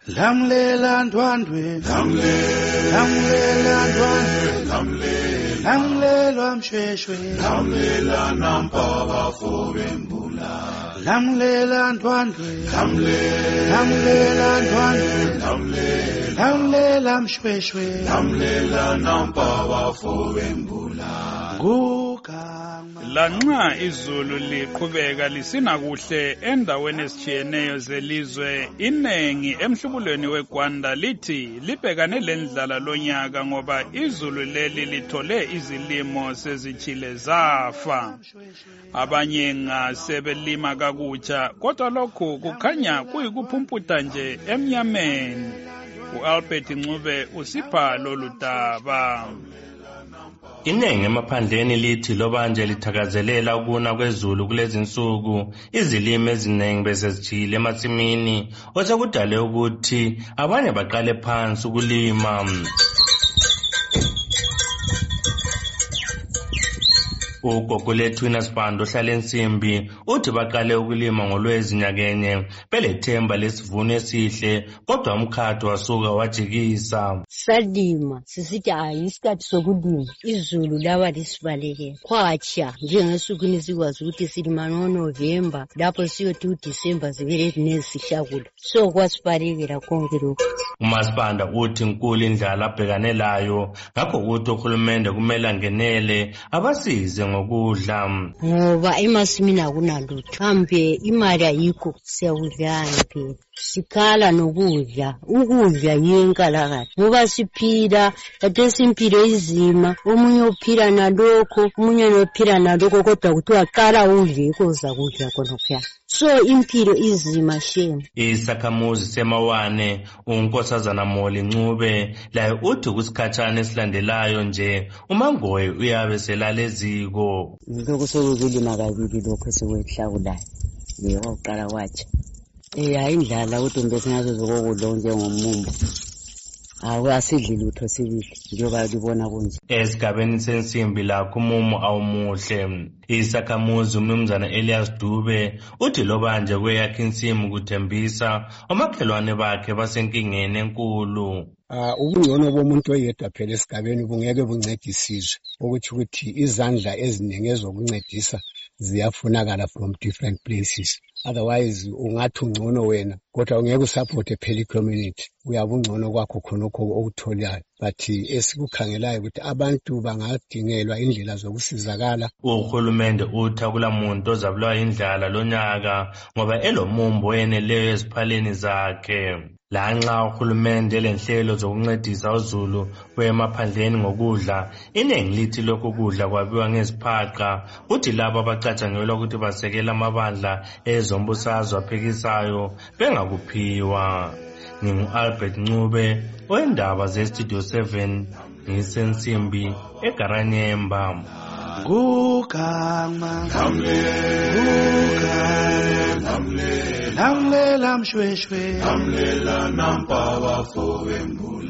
Lamlela ndwandwe, lamlela ndwandwe, lamlela mshweshwe, lamlela nampaba fobembula, lamlela ndwandwe, lamlela ndwandwe, lamlela mshweshwe, lamlela nampaba fobembula. Lanxa izulu liqhubeka lisina kuhle endaweni ezitshiyeneyo zelizwe, inengi emhlubulweni weGwanda lithi libhekane lendlala lonyaka ngoba izulu leli lithole izilimo sezitshile zafa. Abanye ngasebelima kakutsha, kodwa lokhu kukhanya kuyikuphumputha nje emnyameni. U-Albert Ncube usipha lolu daba. Inengi emaphandleni lithi loba nje lithakazelela ukuna kwezulu kulezi insuku, izilimo eziningi besezijile emasimini, osekudale ukuthi abanye baqale phansi ukulima. Ugogo lethu Sibando ohlala eNsimbi uthi baqale ukulima ngoLwezi nyakenye belethemba lesivuno esihle, kodwa umkhathi wasuka wajikisa. Salima sisithi ayisikhathi sokulima, izulu lawa lisibalekela kwatsha njengesukwini sikwazi ukuthi silima ngoNovember, lapho siyothi uDisemba zivele zinesihlakula, so kwasibalekela konke lokhu. uMasipanda uthi inkulu indlala abhekane layo, ngakho uthi uhulumende kumele angenele abasize ngokudla, ngoba emasimini akunalutho, kambe imali ayikho, siyakudlana phela, sikhala nokudla, ukudla yenkalakala ngoba siphila kade simpilo izima, omunye uphila nalokho, omunye nophila nalokho, kodwa kuthiwa qala udle koza kudla khonokho. So impilo izima shame. Isakhamuzi seMawane uNkosazana Moli Ncube laye uthi kusikhatshana esilandelayo nje uMangoye uyabe selaleziko. Lokho sokulima kabili lokho sekwehlakulayo leyokuqala kwatsha. Ayindlala ukuthi mbesingazo zokudla njengomumbu. Asidli lutho sibili njengoba libona kunje. Esigabeni sensimbi lakho umumo awumuhle. Isakhamuzi uMnumzana Elias Dube uthi loba nje kweyakhe insimu kuthembisa omakhelwane bakhe basenkingeni enkulu. Ubungcono bomuntu oyedwa phela esigabeni bungeke buncede isizwe, ukuthi izandla eziningi ezokuncedisa ziyafunakala from different places. Otherwise ungathi ungcono wena kodwa ungeke usupport phela icommunity, uyabungcono kwakho khonokho okutholayo, but esikukhangelayo ukuthi abantu bangadingelwa indlela zokusizakala. Uhulumende uthi akula muntu ozabulawa indlala lonyaka ngoba elomumbo oyeneleyo eziphaleni zakhe. Lanxa uhulumende lenhlelo zokuncedisa uzulu wemaphandleni ngokudla, inengi lithi lokhu kudla kwabiwa ngeziphaqa, uthi labo abacatshangelwa ukuthi basekela amabandla ezombusazwe aphikisayo bengakuphiwa. Ngingu-Albert Ncube oyindaba zeStudio 7 ngisensimbi eGaranyemba. Gugama, lamlela mshweshwe, lamlela nampaba fobembula.